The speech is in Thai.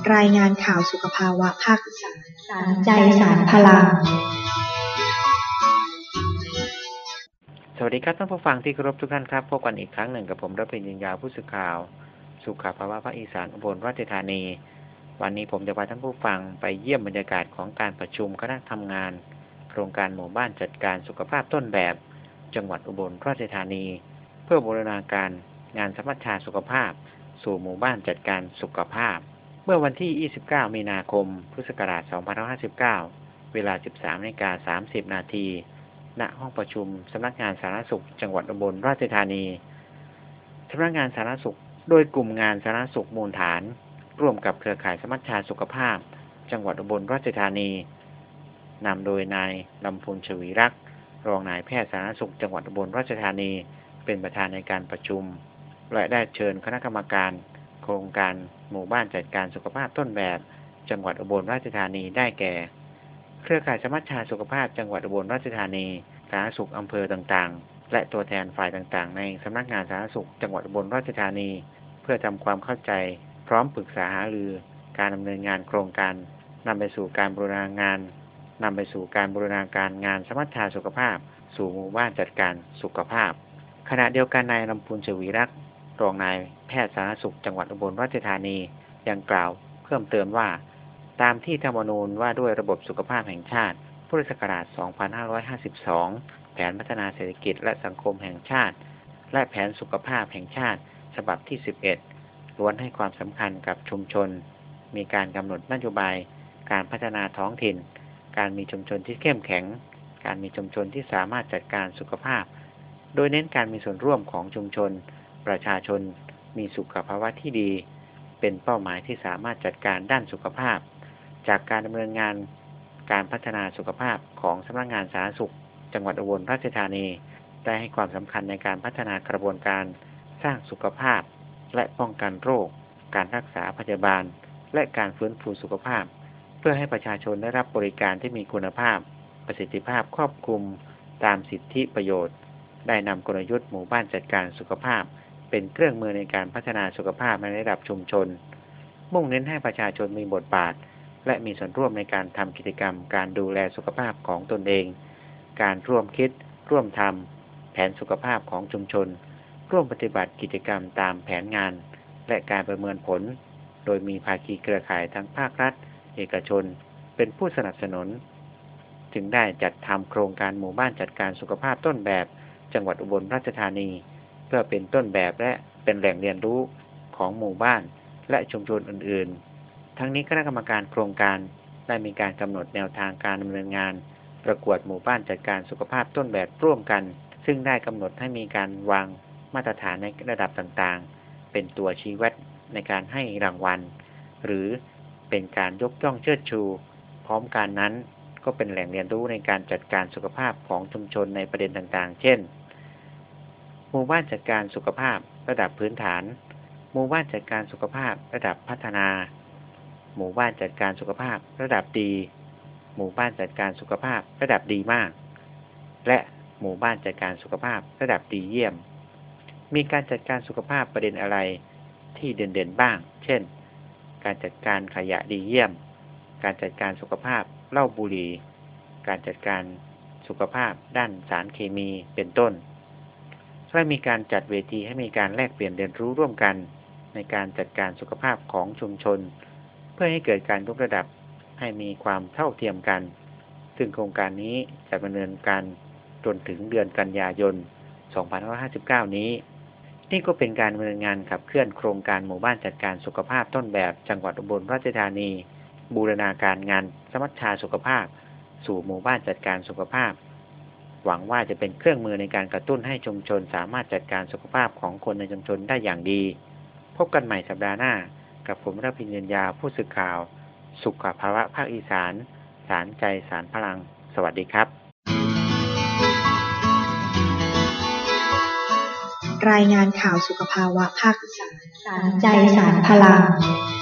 รายงานข่าวสุขภาวะภาคอีสานสารใจสารพลังสวัสดีครับท่านผู้ฟังที่เคารพทุกท่านครับพบกันอีกครั้งหนึ่งกับผมระพินยินยาวผู้สื่อข่าวสุขภาวะภาคอีสานอุบลราชธานีวันนี้ผมจะพาท่านผู้ฟังไปเยี่ยมบรรยากาศของการประชุมคณะทำงานโครงการหมู่บ้านจัดการสุขภาพต้นแบบจังหวัดอุบลราชธานีเพื่อบูรณาการงานสัมมนาสุขภาพสู่หมู่บ้านจัดการสุขภาพเมื่อวันที่ 29 มีนาคม พุทธศักราช 2559 เวลา 13:30 น.ณ ห้องประชุมสำนักงานสาธารณสุขจังหวัดอุบลราชธานีสำนักงานสาธารณสุขโดยกลุ่มงานสาธารณสุขมูลฐานร่วมกับเครือข่ายสมัชชาสุขภาพจังหวัดอุบลราชธานีนำโดยนายลำพูนชวีรักษ์รองนายแพทย์สาธารณสุขจังหวัดอุบลราชธานีเป็นประธานในการประชุมและได้เชิญคณะกรรมการโครงการหมู่บ้านจัดการสุขภาพต้นแบบจังหวัดอุบลราชธานีได้แก่เครือข่ายสมัชชาสุขภาพจังหวัดอุบลราชธานีสาธารณสุขอำเภอต่างๆและตัวแทนฝ่ายต่างๆในสำนักงานสาธารณสุขจังหวัดอุบลราชธานีเพื่อทำความเข้าใจพร้อมปรึกษาหารือการดำเนินงานโครงการนำไปสู่การบูรณาการงานสมัชชาสุขภาพสู่หมู่บ้านจัดการสุขภาพขณะเดียวกันนายลำพูนชวีรักษ์รองนายแพทย์สาธารณสุขจังหวัดอุบลราชธานียังกล่าวเพิ่มเติมว่าตามที่ธรรมนูญว่าด้วยระบบสุขภาพแห่งชาติพุทธศักราช 2552 แผนพัฒนาเศรษฐกิจและสังคมแห่งชาติและแผนสุขภาพแห่งชาติฉบับที่ 11 ล้วนให้ความสำคัญกับชุมชนมีการกำหนดนโยบายการพัฒนาท้องถิ่นการมีชุมชนที่เข้มแข็งการมีชุมชนที่สามารถจัดการสุขภาพโดยเน้นการมีส่วนร่วมของชุมชนประชาชนมีสุขภาวะที่ดีเป็นเป้าหมายที่สามารถจัดการด้านสุขภาพจากการดำเนินงานการพัฒนาสุขภาพของสำนักงานสาธารณสุขจังหวัดอุบลราชธานีได้ให้ความสำคัญในการพัฒนากระบวนการสร้างสุขภาพและป้องกันโรคการรักษาพยาบาลและการฟื้นฟูสุขภาพเพื่อให้ประชาชนได้รับบริการที่มีคุณภาพประสิทธิภาพครอบคลุมตามสิทธิประโยชน์ได้นำกลยุทธ์หมู่บ้านจัดการสุขภาพเป็นเครื่องมือในการพัฒนาสุขภาพในระดับชุมชนมุ่งเน้นให้ประชาชนมีบทบาทและมีส่วนร่วมในการทำกิจกรรมการดูแลสุขภาพของตนเองการร่วมคิดร่วมทำแผนสุขภาพของชุมชนร่วมปฏิบัติกิจกรรมตามแผนงานและการประเมินผลโดยมีภาคีเครือข่ายทั้งภาครัฐเอกชนเป็นผู้สนับสนุนจึงได้จัดทำโครงการหมู่บ้านจัดการสุขภาพต้นแบบจังหวัดอุบลราชธานีเพื่อเป็นต้นแบบและเป็นแหล่งเรียนรู้ของหมู่บ้านและชุมชนอื่นๆทั้งนี้คณะกรรมการโครงการได้มีการกำหนดแนวทางการดำเนินงานประกวดหมู่บ้านจัดการสุขภาพต้นแบบร่วมกันซึ่งได้กำหนดให้มีการวางมาตรฐานในระดับต่างๆเป็นตัวชี้วัดในการให้รางวัลหรือเป็นการยกย่องเชิดชูพร้อมกันนั้นก็เป็นแหล่งเรียนรู้ในการจัดการสุขภาพของชุมชนในประเด็นต่างๆเช่นหมู่บ้านจัดการสุขภาพระดับพื้นฐานหมู่บ้านจัดการสุขภาพระดับพัฒนาหมู่บ้านจัดการสุขภาพระดับดีหมู่บ้านจัดการสุขภาพระดับดีมากและหมู่บ้านจัดการสุขภาพระดับดีเยี่ยมมีการจัดการสุขภาพประเด็นอะไรที่เด่นๆบ้างเช่นการจัดการขยะดีเยี่ยมการจัดการสุขภาพเหล้าบุหรี่การจัดการสุขภาพด้านสารเคมีเป็นต้นและมีการจัดเวทีให้มีการแลกเปลี่ยนเรียนรู้ร่วมกันในการจัดการสุขภาพของชุมชนเพื่อให้เกิดการยกระดับให้มีความเท่าเทียมกันซึ่งโครงการนี้จะดำเนินการจนถึงเดือนกันยายน 2559 นี้นี่ก็เป็นการดำเนินงานขับเคลื่อนโครงการหมู่บ้านจัดการสุขภาพต้นแบบจังหวัดอุบลราชธานีบูรณาการงานสมัชชาสุขภาพสู่หมู่บ้านจัดการสุขภาพหวังว่าจะเป็นเครื่องมือในการกระตุ้นให้ชุมชนสามารถจัดการสุขภาพของคนในชุมชนได้อย่างดีพบกันใหม่สัปดาห์หน้ากับผมระพินยินยาผู้สื่อข่าวสุขภาวะภาคอีสานสารใจสารพลังสวัสดีครับรายงานข่าวสุขภาวะภาคอีสานสารใจสารพลัง